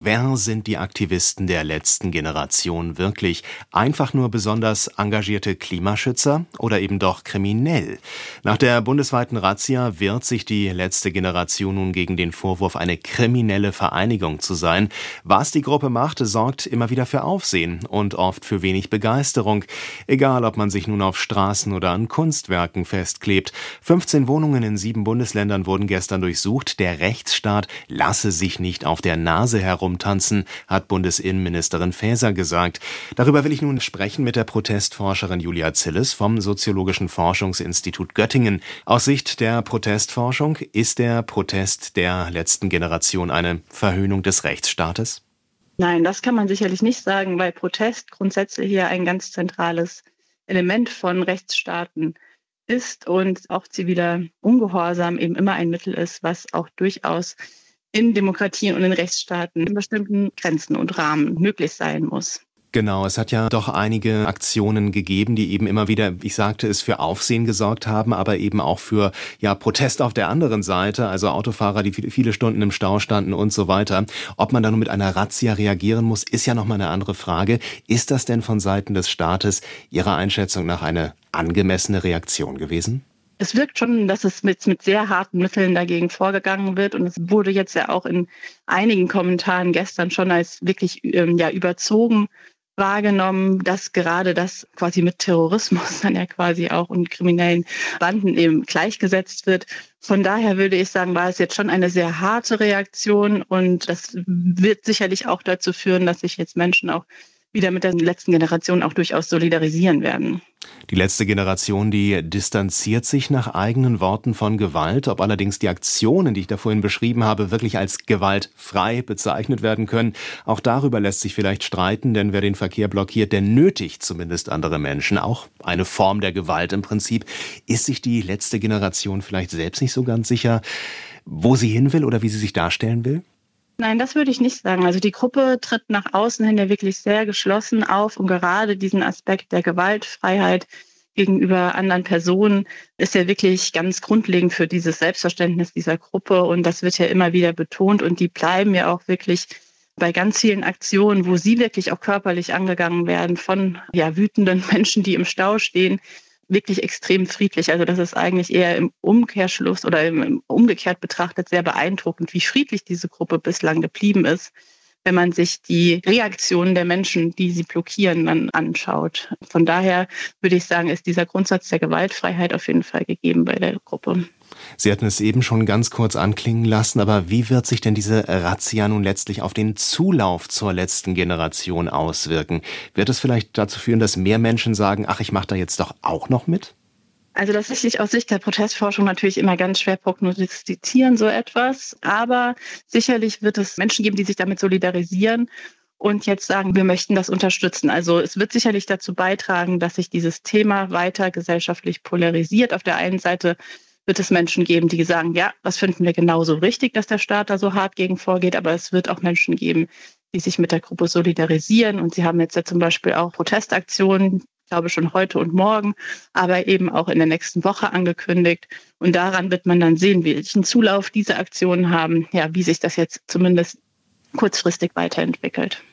Wer sind die Aktivisten der letzten Generation wirklich? Einfach nur besonders engagierte Klimaschützer oder eben doch kriminell? Nach der bundesweiten Razzia wehrt sich die letzte Generation nun gegen den Vorwurf, eine kriminelle Vereinigung zu sein. Was die Gruppe macht, sorgt immer wieder für Aufsehen und oft für wenig Begeisterung. Egal, ob man sich nun auf Straßen oder an Kunstwerken festklebt. 15 Wohnungen in 7 Bundesländern wurden gestern durchsucht. Der Rechtsstaat lasse sich nicht auf der Nase herumtanzen, hat Bundesinnenministerin Faeser gesagt. Darüber will ich nun sprechen mit der Protestforscherin Julia Zilles vom Soziologischen Forschungsinstitut Göttingen. Aus Sicht der Protestforschung, ist der Protest der letzten Generation eine Verhöhnung des Rechtsstaates? Nein, das kann man sicherlich nicht sagen, weil Protest grundsätzlich hier ein ganz zentrales Element von Rechtsstaaten ist und auch ziviler Ungehorsam eben immer ein Mittel ist, was auch durchaus in Demokratien und in Rechtsstaaten in bestimmten Grenzen und Rahmen möglich sein muss. Genau, es hat ja doch einige Aktionen gegeben, die eben immer wieder, ich sagte es, für Aufsehen gesorgt haben, aber eben auch für Protest auf der anderen Seite, also Autofahrer, die viele Stunden im Stau standen und so weiter. Ob man da nun mit einer Razzia reagieren muss, ist ja nochmal eine andere Frage. Ist das denn von Seiten des Staates Ihrer Einschätzung nach eine angemessene Reaktion gewesen? Es wirkt schon, dass es mit sehr harten Mitteln dagegen vorgegangen wird. Und es wurde jetzt ja auch in einigen Kommentaren gestern schon als wirklich überzogen wahrgenommen, dass gerade das quasi mit Terrorismus dann ja quasi auch und kriminellen Banden eben gleichgesetzt wird. Von daher würde ich sagen, war es jetzt schon eine sehr harte Reaktion. Und das wird sicherlich auch dazu führen, dass sich jetzt Menschen auch wieder mit der letzten Generation auch durchaus solidarisieren werden. Die letzte Generation, die distanziert sich nach eigenen Worten von Gewalt. Ob allerdings die Aktionen, die ich da vorhin beschrieben habe, wirklich als gewaltfrei bezeichnet werden können, auch darüber lässt sich vielleicht streiten, denn wer den Verkehr blockiert, der nötigt zumindest andere Menschen. Auch eine Form der Gewalt im Prinzip. Ist sich die letzte Generation vielleicht selbst nicht so ganz sicher, wo sie hin will oder wie sie sich darstellen will? Nein, das würde ich nicht sagen. Also die Gruppe tritt nach außen hin ja wirklich sehr geschlossen auf und gerade diesen Aspekt der Gewaltfreiheit gegenüber anderen Personen ist ja wirklich ganz grundlegend für dieses Selbstverständnis dieser Gruppe und das wird ja immer wieder betont und die bleiben ja auch wirklich bei ganz vielen Aktionen, wo sie wirklich auch körperlich angegangen werden von wütenden Menschen, die im Stau stehen, wirklich extrem friedlich. Also das ist eigentlich eher im Umkehrschluss oder im umgekehrt betrachtet sehr beeindruckend, wie friedlich diese Gruppe bislang geblieben ist, wenn man sich die Reaktionen der Menschen, die sie blockieren, dann anschaut. Von daher würde ich sagen, ist dieser Grundsatz der Gewaltfreiheit auf jeden Fall gegeben bei der Gruppe. Sie hatten es eben schon ganz kurz anklingen lassen, aber wie wird sich denn diese Razzia nun letztlich auf den Zulauf zur letzten Generation auswirken? Wird es vielleicht dazu führen, dass mehr Menschen sagen, ach, ich mache da jetzt doch auch noch mit? Also das ist sich aus Sicht der Protestforschung natürlich immer ganz schwer prognostizieren, so etwas. Aber sicherlich wird es Menschen geben, die sich damit solidarisieren und jetzt sagen, wir möchten das unterstützen. Also es wird sicherlich dazu beitragen, dass sich dieses Thema weiter gesellschaftlich polarisiert. Auf der einen Seite wird es Menschen geben, die sagen, ja, das finden wir genauso richtig, dass der Staat da so hart gegen vorgeht. Aber es wird auch Menschen geben, die sich mit der Gruppe solidarisieren. Und sie haben jetzt ja zum Beispiel auch Protestaktionen, ich glaube schon heute und morgen, aber eben auch in der nächsten Woche angekündigt. Und daran wird man dann sehen, welchen Zulauf diese Aktionen haben, wie sich das jetzt zumindest kurzfristig weiterentwickelt.